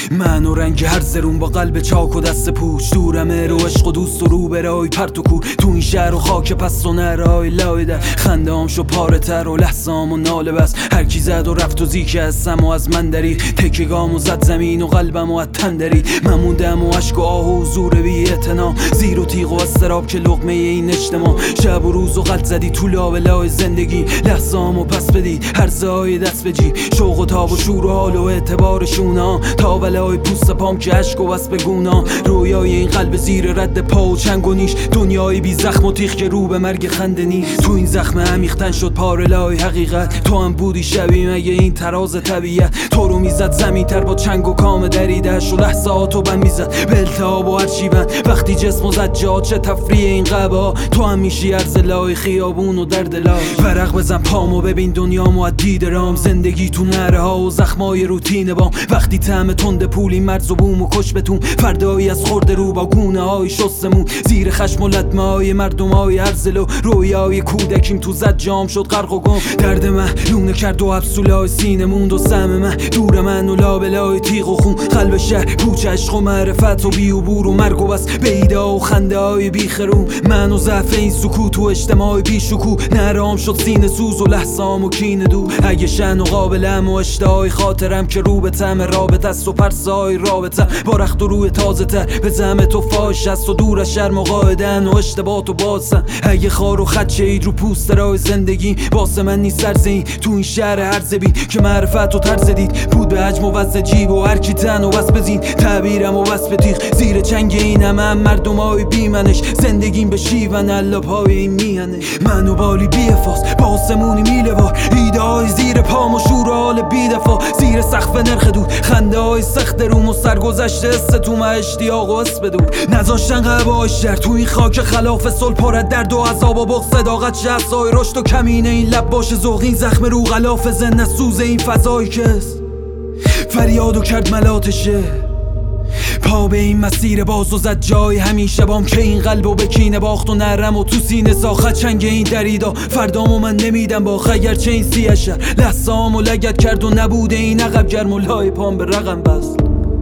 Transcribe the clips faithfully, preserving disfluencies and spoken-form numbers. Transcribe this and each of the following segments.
من و رنگ هر زرون با قلب چاک و دست پوچ، دورمه رو عشق و دوست و رو برای پرت و کو. تو این شهر و خاک پس و نرای لایده، خنده هم شو پاره تر و لحظام و ناله بس. هر کی زد و رفت و زیکه هستم و از من درید، تکگام و زد زمین و قلبم و از تن درید. من موندم و عشق و آه و زور بی اعتنا، زیر و تیغ و استراب که لقمه این اجتماع. شب و روز و غلط زدی تو لابلای زندگی، لحظامو پس بدی هر زای دست بجی. شوق و تاب و شور و حال و اعتبار شونا، تا ولای پوست پام که عشق و بس به گونا. رویای این قلب زیر رد پا و چنگ و نیش، دنیای بی زخم و تیغ که رو به مرگ خنده نیست. تو این زخم عمیق‌تن شد پاره لای حقیقت، تو هم بودی شبیه مگه این تراز طبیعت. تو رو میزد زمین تر با چنگ و کام دریدش، و لحظاتو بند میزد به التهاب و هرچی بند. وقتی جسم و زد جا چه تفریح این قبا، تو هم میشی عرض لای خیابون و درد لای. ورق بزن پامو ببین دنیامو از دید رام، زندگی تو نره ها و زخمای روتین بام. وقتی طعم تند پولی مرز و بوم و کش بتون، فردایی از خورده رو با گونه های شستمون. زیر خشم و لطمه های مردم های هرزلو، رویای کودکیم تو زد جام شد غرق و گم. درد من لونه کرد و حبسولای سینه موند و سهم من دور من و لابلای تیغ و خون. قلب شهر پوچ عشق و معرفت و بیوبور و مرگ و بس، بیده و خنده های بیخرون. من و ضعف این سکوت و اجتماع بی شکوه، نرام شد سینه سوز و لحظام و کینه دو. اگه شن و قابلم و اشتهای خاطرم که رو به تم رابط است و پرسای رابطه با رخت و روی تازه تر به زم تو فاش است و دور از شرم و قاعدن و اشتباهات و بازن. اگه خار و خط شهید رو پوست رای زندگی، واسه من نیست سرزین تو این شهر هر زبین که معرفت و طرز دید بود به حجم و وزن جیب و هر کی تن و بس بزین. تعبیرم و بس به تیغ زیر چنگ این همه هم مردم های بی منش، زندگیم به شیون علاب های این میهنه. منو بالی بی افاس با آسمونی میله بار، ایده های زیر پام و شور حال بی دفاع. زیر سقف نرخ دود خنده های سخت روم و سرگذشت استوم اشتیاق و اسب دود. نذاشتن قباش در تو این خاک خلاف صلح پرد درد و عذاب و بغض صداقت شهستای رشد و کمینه این لب باشه ذوق. این زخم رو غلاف زنده سوز این فضایی کس فریادو کرد ملاتشه. پا به این مسیر باز و زد جای همیشه بام که این قلبو به کینه باخت و نرم و تو سینه ساخت چنگ این دریدا. فردامو من نمیدم با خگر چه این سیه شر، لحظامو لگت کرد و نبوده این عقب گرم و لای پام به رقم بست.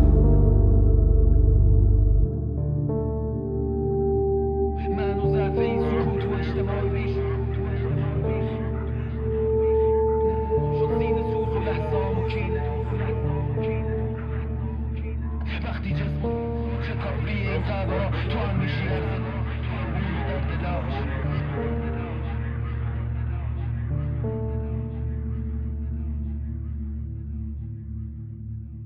وقتی جسم خطابی این قبا، تو هم میشی هر